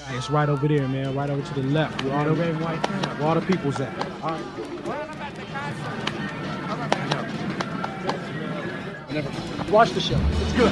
It's right over there, man. Right over to the left. Where all the red and white camp. Where all the people's at. All right. Watch the show. It's good.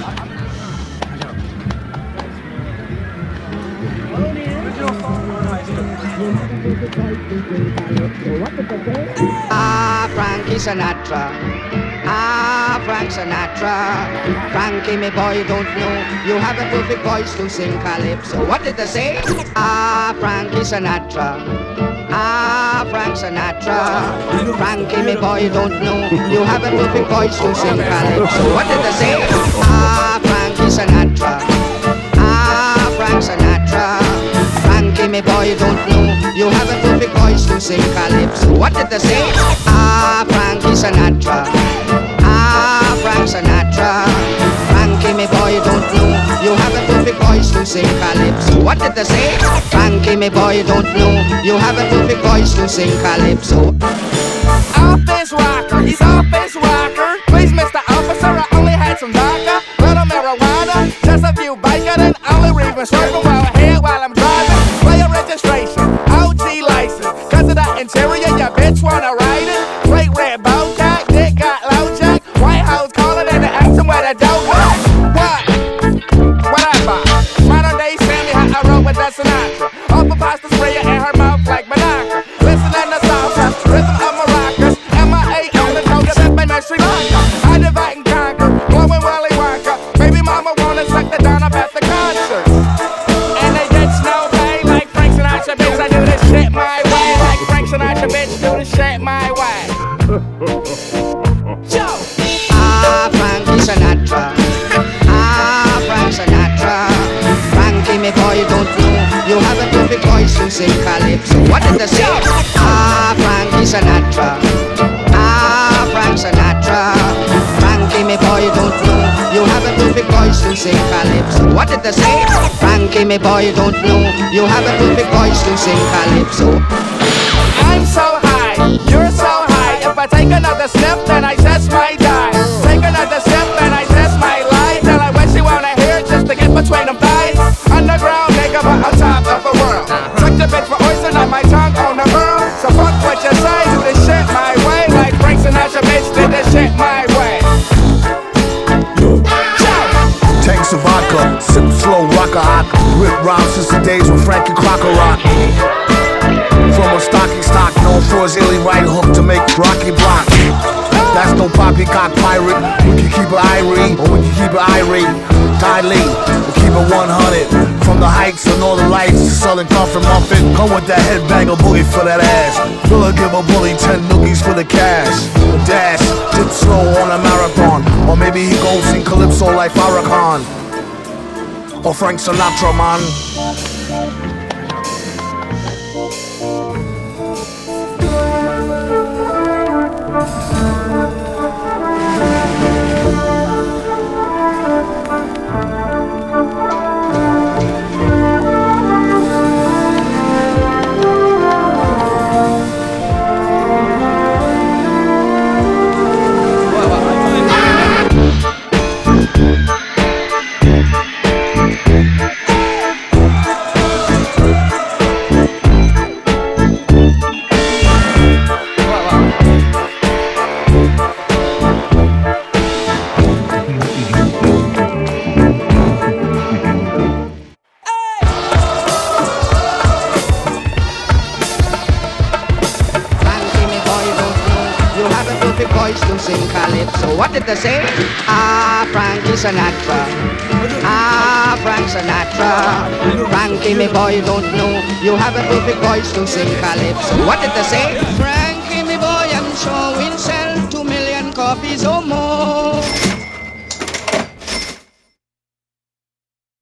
Frankie Sinatra. Frank Sinatra. Frankie, me boy, don't know. You have a perfect voice to sing calypso. What did they say? Frankie Sinatra. Frank Sinatra. Frankie, me boy, don't know. You have a perfect voice to sing calypso. What did they say? Frankie Sinatra. Frank Sinatra. Frankie, me boy, don't know. You have a perfect voice to sing calypso. What did they say? Frankie Sinatra. Frank Sinatra. Frankie, me boy, don't know. You have a perfect voice to sing calypso. What did they say? Frankie, me boy, don't know. You have a perfect voice to sing calypso. Office rocker, he's office rocker. Please, Mr. Officer, I only had some vodka, little marijuana, just a few biker, and only reason swerving while ahead while I'm driving. Player registration, OG license, cause of the interior, your bitch wanna ride it. Great red bow jack, dick got low jack, White House calling and asking where the dope at. Whatever. Modern day Sammy, how I wrote with that Sinatra. Off a pasta sprayer and her mouth like Banaka. Listening to salsa, rhythm of maracas. M.I.A. on the toe, that's been a Sri Lanka. I divide and conquer, blowing Willy Wonka. Baby mama wanna suck the down up at the concert. And they get snow pay like Frank Sinatra, bitch. I do this shit my way. Like Frank Sinatra, bitch, do this shit my way. Joe! Frankie Sinatra. Frank Sinatra. Frankie, me boy, don't know. You have a perfect voice to sing calypso. What did they say? Frankie Sinatra. Frank Sinatra. Frankie, me boy, don't know. You have a perfect voice to sing calypso. What did they say? Frankie, me boy, don't know. You have a perfect voice to sing calypso. I'm so high, you're so high. If I take another sniff, then I just might die. Take another sip, and I just might lie. Tell her what she wanna hear just to get between them thighs. Underground nigga, but on top of the world. Suck the bitch for oyster, not my tongue on the burl. So fuck what you say, do this shit my way. Like Frank Sinatra, bitch, did this shit my way. Tanks of vodka, sip slow rocker hot. Rip rhymes since the days when Frankie Crocker rock. From a stocky stock, known for his illy right hook to make Rocky block. That's no poppycock pirate. We can keep it irie, or we can keep it irate. Ty Lee, we keep it 100. From the heights of Northern Lights to Southern Comfort Muffin. Come with that headbanger booty for that ass. Villa give a bully 10 noogies for the cash. The dash, dip slow on a marathon. Or maybe he goes sing calypso like Farrakhan. Or Frank Sinatra, man. What did they say? Frankie Sinatra. Frank Sinatra. Frankie, me boy, don't know. You have a perfect voice to sing calypso. What did they say? Frankie, me boy, I'm sure we'll sell 2 million copies. Oh